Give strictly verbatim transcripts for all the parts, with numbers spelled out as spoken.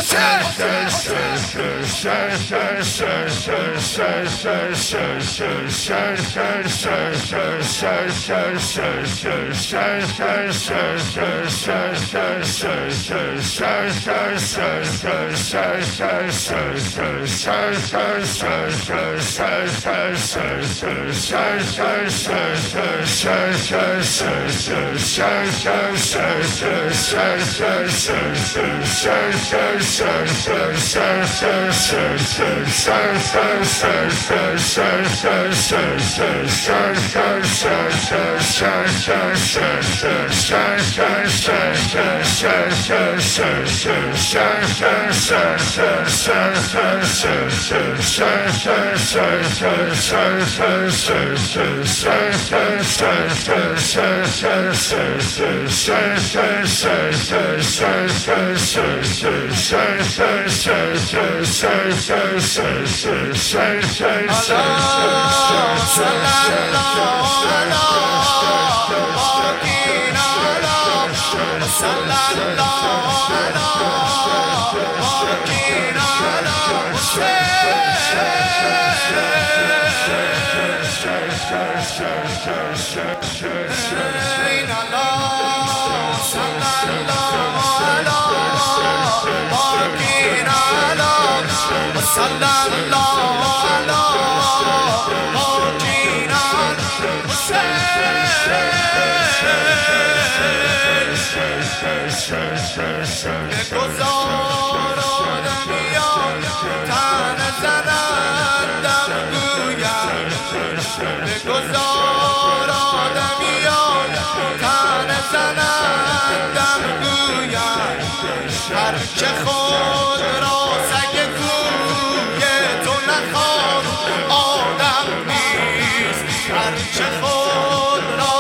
که خود را سگ کوی تو نخواد آدم نیست هر چه خود را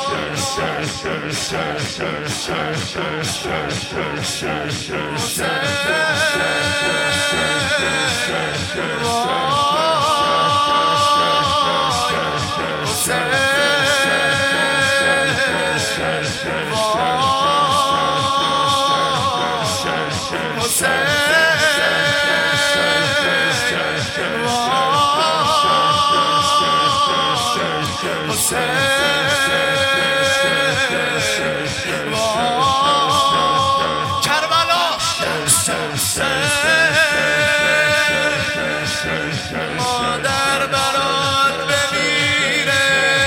مادر برات بمیره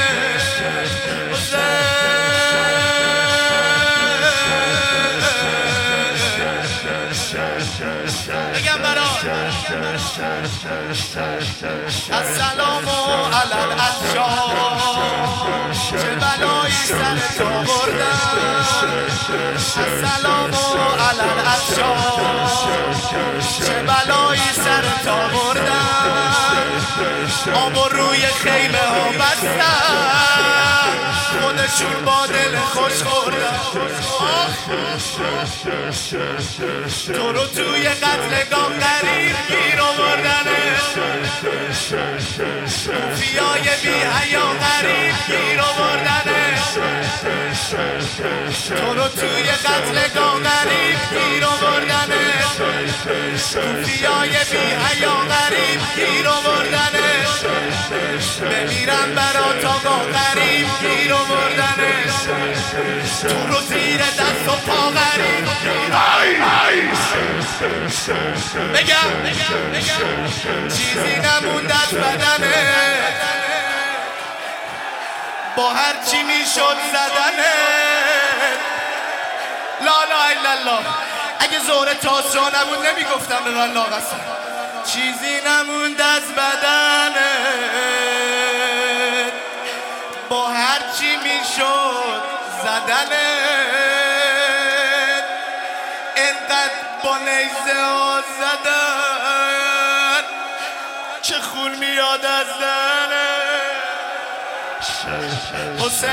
بگم برات السلام علی الاشجار چه بلایی سرت آوردم السلام علی الاشجار چه بلایی سرت آوردم آب و روی خیمه ها بستن خودشون با دل خوش خوردن تو رو توی قتلگاه غریب گیر آوردنه صوفیای بی حیا غریب گیر آوردنه تو رو توی قتلگاه غریب گیر آوردنه صوفیای بی حیا غریب گیر آوردنه بمیرم برات آقا غریب گیر آوردنه تو رو زیر دست و پا غریب بگم چیزی نموند از بدنه با هر چی میشد زدنه لا لا الا الله اگه زور تاسو نبود نمیگفتم به الله قسم چیزی نموند از بدنه با هر چی میشد زدنه اینقدر با نیزه ها زدن چه خون میاد از دنه حسین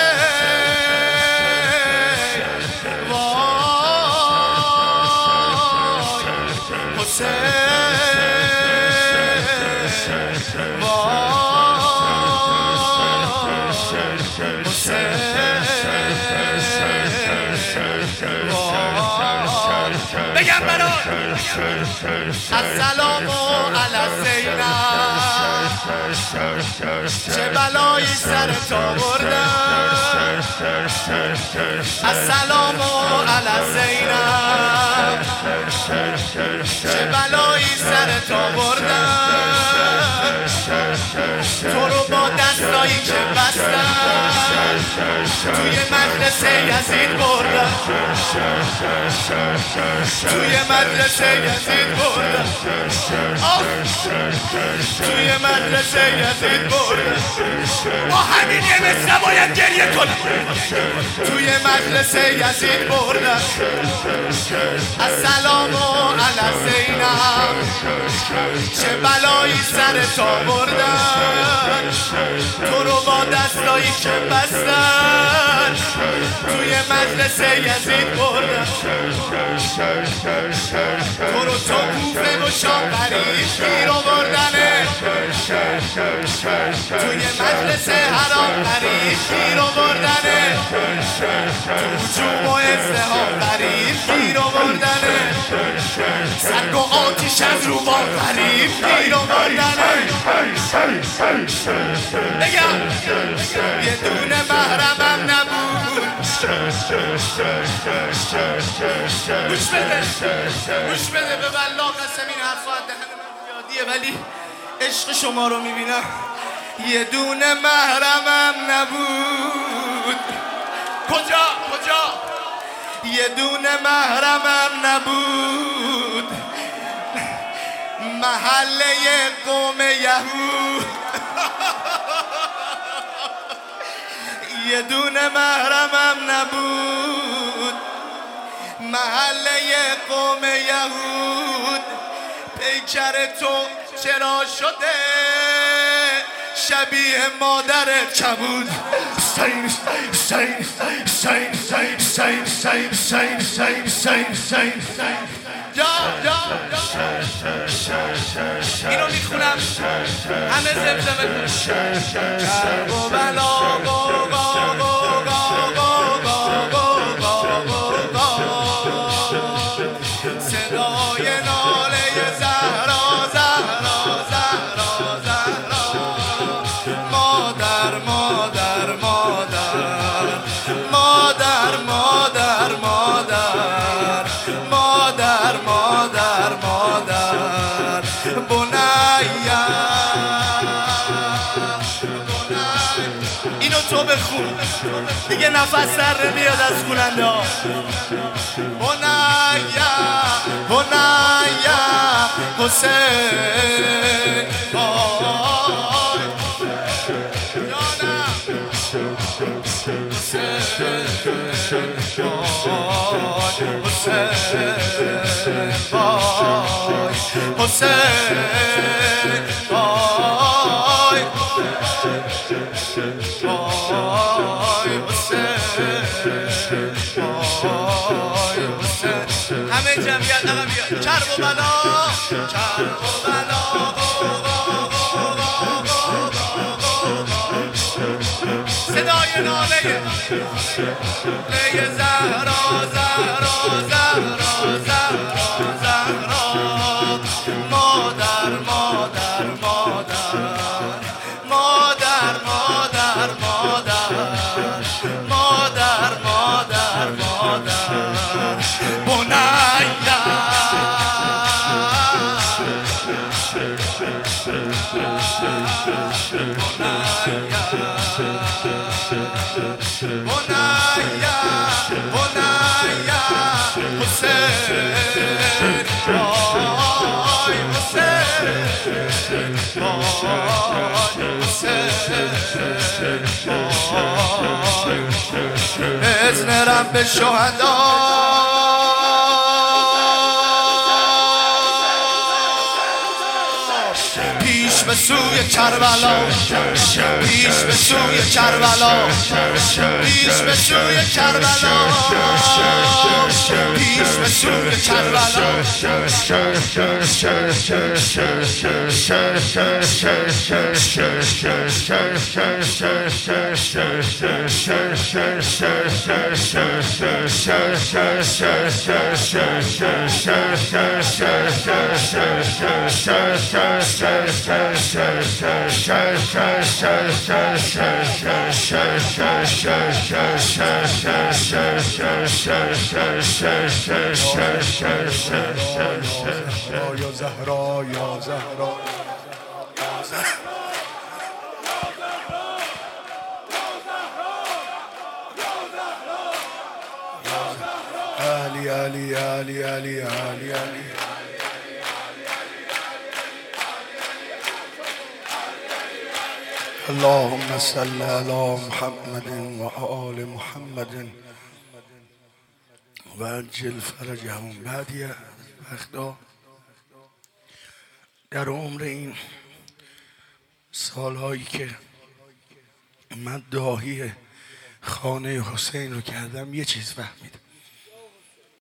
وای حسین بگم برات السلام علی زینب چه بلایی سر تا بردم السلام علی زینب چه بلایی سر تا بردم تو رو با دستایی که بستم توی مدرسه یزید بردم توی مدرسه یزید بردم توی مدرسه یزید بردم با همین یه مثل باید گریه کنم توی مدرسه یزید بردم السلام علی زینب چه بلایی سر تا بردن تو رو با دستایی که بستن توی مدرسه یزید بردن تو رو تو کوفه و شام غریب گیر آوردنه توی مدرسه حرام غریب گیر آوردنه تو جوم و ازدهام غریب گیر آوردنه سنگ و آتیش از رو با غریب گیر آوردنه بگم یه دونه محرمم نبود گوش بده گوش بده به والله قسم این حرفا از دهن من یادیه ولی عشق شما رو میبینم یه دونه محرمم نبود کجا کجا یه دونه محرمم نبود محله قوم یهود یه دونه محرمم نبود محله قوم یهود پیکر تو چرا شده شبیه مادرت کبود سین سین سین سین سین سین سین سین سین سین جا جا اینو میخونم همه زمزمه کنم کرب و بلا گو گو گو گو گو گو گو گو صدای ناله زهرا زهرا زهرا زهرا مادر مادر مادر مادر مادر مادر مادر مادر مادر بنیا اینو تو بخون دیگه نفس سر میاد از خوننده ها بنیا بنیا حسین آی جانم حسین آی حسین آی آی حسین همه جمعیت نقم بیاد کرب و بلا کرب و بلا صدای ناله ناله زهرا زهرا زهرا زهرا زهرا مادر مادر مادر مادر مادر مادر مادر مادر مادر بنیا بنیا بنیا حسین آی حسین آی حسین آی اذن رب شهدا پیش به سوی کربلا، پیش به سوی کربلا، پیش به سوی کربلا، پیش به سوی کربلا. یا زهرا یا زهرا علی علی علی علی علی علی اللهم صل على محمد و آل محمد و عجل فرجهم. بعدی وقتا در عمر این سالهایی که من داهی خانه حسین رو کردم یه چیز فهمیدم،